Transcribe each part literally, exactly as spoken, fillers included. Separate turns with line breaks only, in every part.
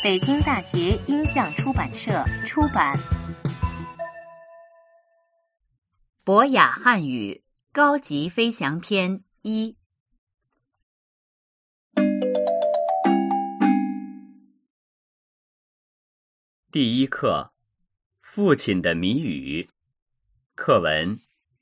北京大学音像出版社出版。博雅汉语高级飞翔篇一。
第一课，父亲的谜语。课文。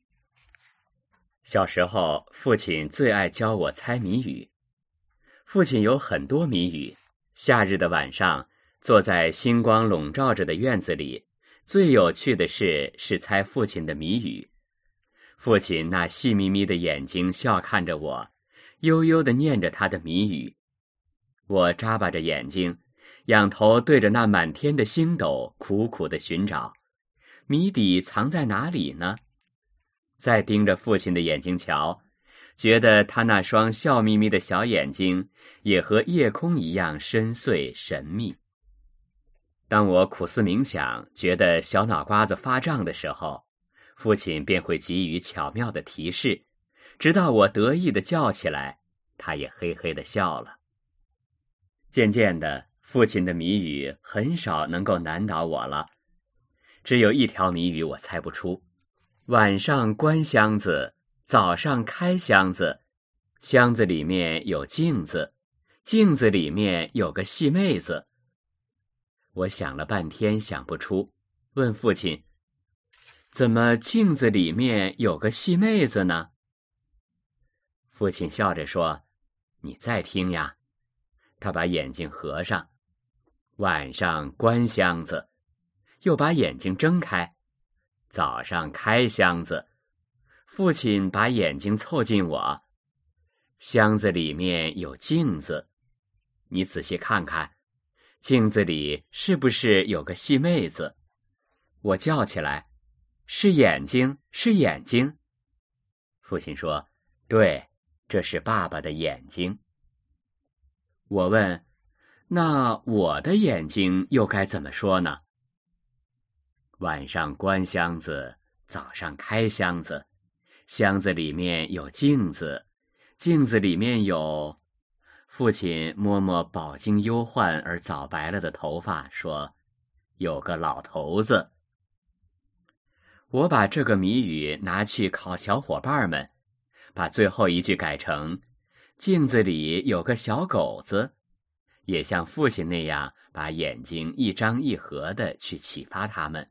小时候，父亲最爱教我猜谜语。父亲有很多谜语。夏日的晚上，坐在星光笼罩着的院子里，最有趣的事是猜父亲的谜语。父亲那细眯眯的眼睛笑看着我，悠悠地念着他的谜语。我眨巴着眼睛，仰头对着那满天的星斗苦苦地寻找，谜底藏在哪里呢？再盯着父亲的眼睛瞧，觉得他那双笑眯眯的小眼睛也和夜空一样深邃神秘。当我苦思冥想，觉得小脑瓜子发胀的时候，父亲便会给予巧妙的提示，直到我得意地叫起来，他也嘿嘿地笑了。渐渐的，父亲的谜语很少能够难倒我了。只有一条谜语我猜不出：晚上关箱子，早上开箱子，箱子里面有镜子，镜子里面有个细妹子。我想了半天想不出，问父亲：怎么镜子里面有个细妹子呢？父亲笑着说：你再听呀。他把眼睛合上，晚上关箱子，又把眼睛睁开，早上开箱子。父亲把眼睛凑近我，箱子里面有镜子，你仔细看看，镜子里是不是有个细妹子？我叫起来：是眼睛，是眼睛。父亲说：对，这是爸爸的眼睛。我问：那我的眼睛又该怎么说呢？晚上关箱子，早上开箱子，箱子里面有镜子，镜子里面有……父亲摸摸饱经忧患而早白了的头发，说：有个老头子。我把这个谜语拿去考小伙伴们，把最后一句改成：镜子里有个小狗子，也像父亲那样把眼睛一张一合地去启发他们。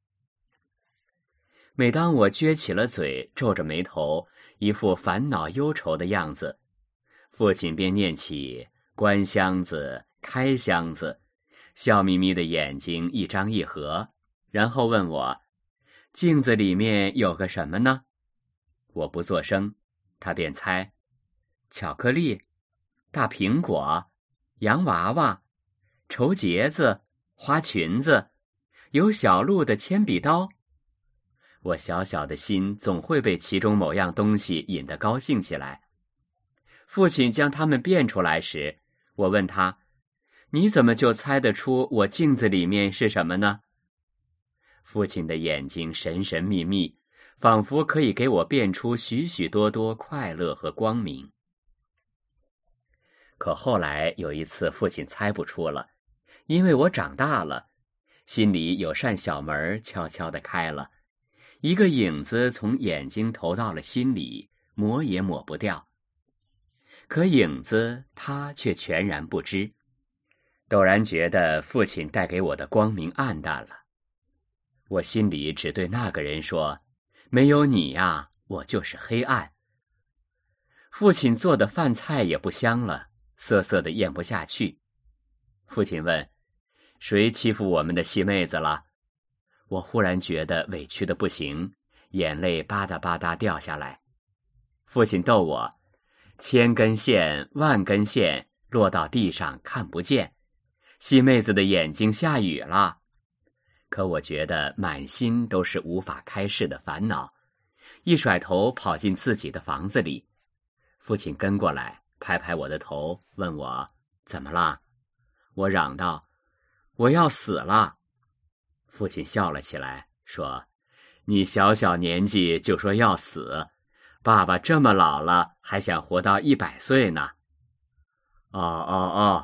每当我撅起了嘴，皱着眉头，一副烦恼忧愁的样子，父亲便念起关箱子，开箱子，笑眯眯的眼睛一张一合，然后问我：镜子里面有个什么呢？我不作声，他便猜：巧克力，大苹果，洋娃娃，绸结子，花裙子，有小鹿的铅笔刀。我小小的心总会被其中某样东西引得高兴起来。父亲将它们变出来时，我问他：你怎么就猜得出我镜子里面是什么呢？父亲的眼睛神神秘秘，仿佛可以给我变出许许多多快乐和光明。可后来有一次，父亲猜不出了，因为我长大了，心里有扇小门悄悄地开了，一个影子从眼睛投到了心里，抹也抹不掉。可影子他却全然不知，陡然觉得父亲带给我的光明暗淡了。我心里只对那个人说：没有你呀，我就是黑暗。父亲做的饭菜也不香了，涩涩的咽不下去。父亲问：谁欺负我们的细妹子了？我忽然觉得委屈的不行，眼泪吧嗒吧嗒掉下来。父亲逗我：千根线，万根线，落到地上看不见，细妹子的眼睛下雨了。可我觉得满心都是无法开释的烦恼，一甩头跑进自己的房子里。父亲跟过来，拍拍我的头，问我：怎么了？我嚷道：我要死了。父亲笑了起来，说：你小小年纪就说要死，爸爸这么老了还想活到一百岁呢。哦哦哦，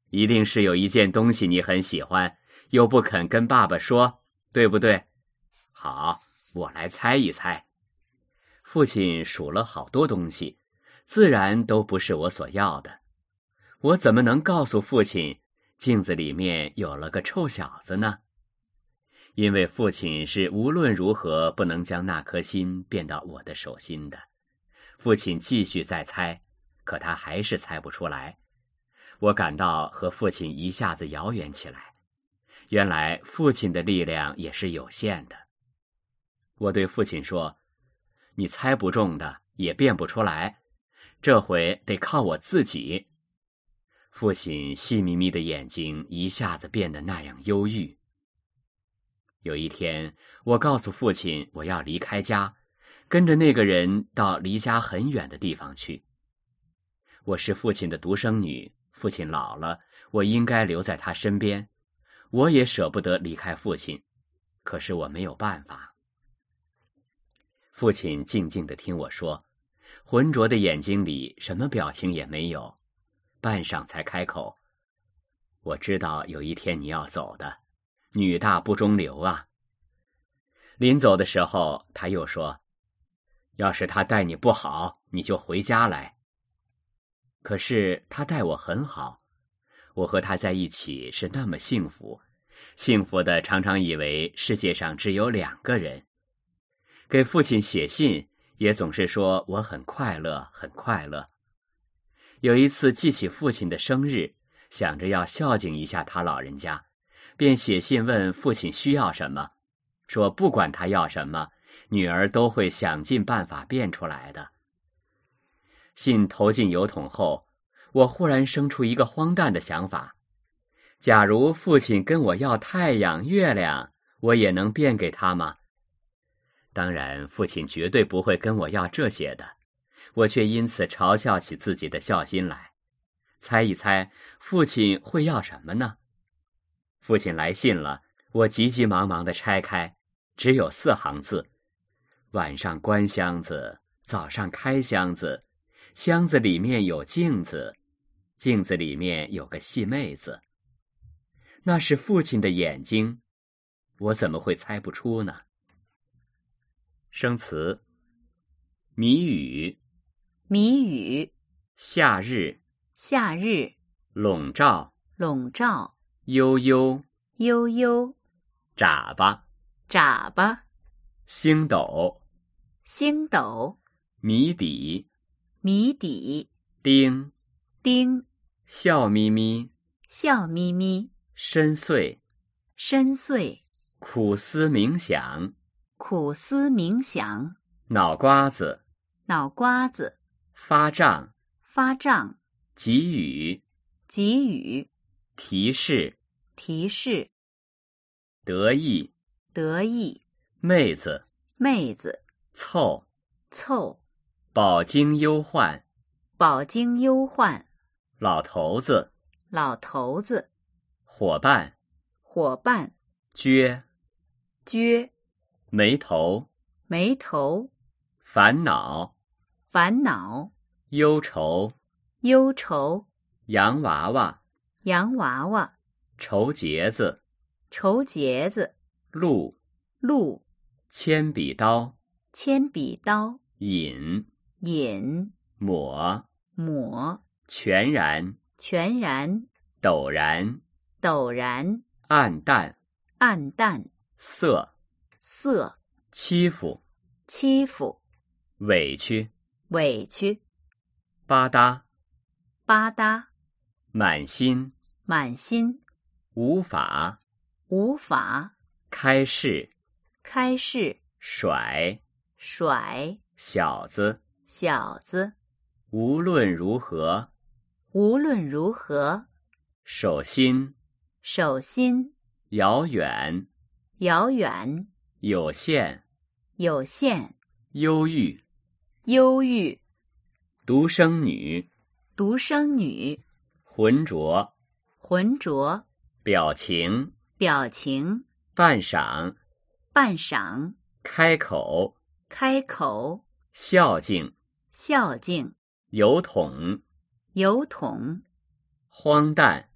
一定是有一件东西你很喜欢，又不肯跟爸爸说，对不对？好，我来猜一猜。父亲数了好多东西，自然都不是我所要的。我怎么能告诉父亲，镜子里面有了个臭小子呢？因为父亲是无论如何不能将那颗心变到我的手心的。父亲继续再猜，可他还是猜不出来。我感到和父亲一下子遥远起来。原来父亲的力量也是有限的。我对父亲说，你猜不中的也变不出来，这回得靠我自己。父亲细眯眯的眼睛一下子变得那样忧郁。有一天，我告诉父亲我要离开家，跟着那个人到离家很远的地方去。我是父亲的独生女，父亲老了，我应该留在他身边。我也舍不得离开父亲，可是我没有办法。父亲静静地听我说，浑浊的眼睛里什么表情也没有，半晌才开口，我知道有一天你要走的，女大不中留啊。临走的时候他又说，要是他待你不好，你就回家来。可是他待我很好，我和他在一起是那么幸福，幸福的常常以为世界上只有两个人。给父亲写信也总是说我很快乐很快乐。有一次记起父亲的生日，想着要孝敬一下他老人家，便写信问父亲需要什么，说不管他要什么，女儿都会想尽办法变出来的。信投进邮筒后，我忽然生出一个荒诞的想法，假如父亲跟我要太阳月亮，我也能变给他吗？当然父亲绝对不会跟我要这些的，我却因此嘲笑起自己的孝心来。猜一猜父亲会要什么呢？父亲来信了，我急急忙忙地拆开，只有四行字：晚上关箱子，早上开箱子，箱子里面有镜子，镜子里面有个细妹子。那是父亲的眼睛，我怎么会猜不出呢？生词：谜语，
谜语，
夏日，
夏日，
笼罩，
笼罩，
悠悠，
悠悠，
眨巴，
眨巴，
星斗，
星斗，
谜底，
谜底，
丁，
丁，
笑眯眯，
笑眯眯，
深邃，
深邃，
苦思冥想，
苦思冥想，
脑瓜子，
脑瓜子，
发胀，
发胀，
给予，
给予，
提示，
提示，
得意，
得意，
妹子，
妹子，
凑，
凑，
饱经忧患，
饱经忧患，
老头子，
老头子，
伙伴，
伙伴，
撅，
撅，
眉头，
眉头，
烦恼，
烦恼，
忧愁，
忧愁，
洋娃娃，
洋娃娃，
愁结子，
愁结子，
鹿，
鹿，
铅笔刀，
铅笔刀，
引，
引，
抹，
抹，
全然，
全然，
陡然，
陡然，
暗淡，
暗淡，
色，
色，
欺负，
欺负，
委屈，
委屈，
吧嗒，
吧嗒，
满心，
满心，
无法，
无法，
开市，
开市，
甩，
甩，
小子，
小子，
无论如何，
无论如何，
手心，
手心，
遥远，
遥远，
有限，
有限，
忧郁，
忧郁，
独生女，
独生女，
浑浊，
浑浊，
表情，
表情，
半晌，
半晌，
开口，
开口，
孝敬，
孝敬，
邮筒，
邮筒，
荒诞，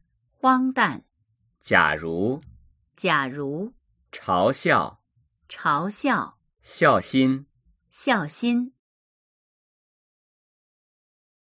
荒诞，
假如，
假如，
嘲笑，
嘲笑，
孝心。
孝心。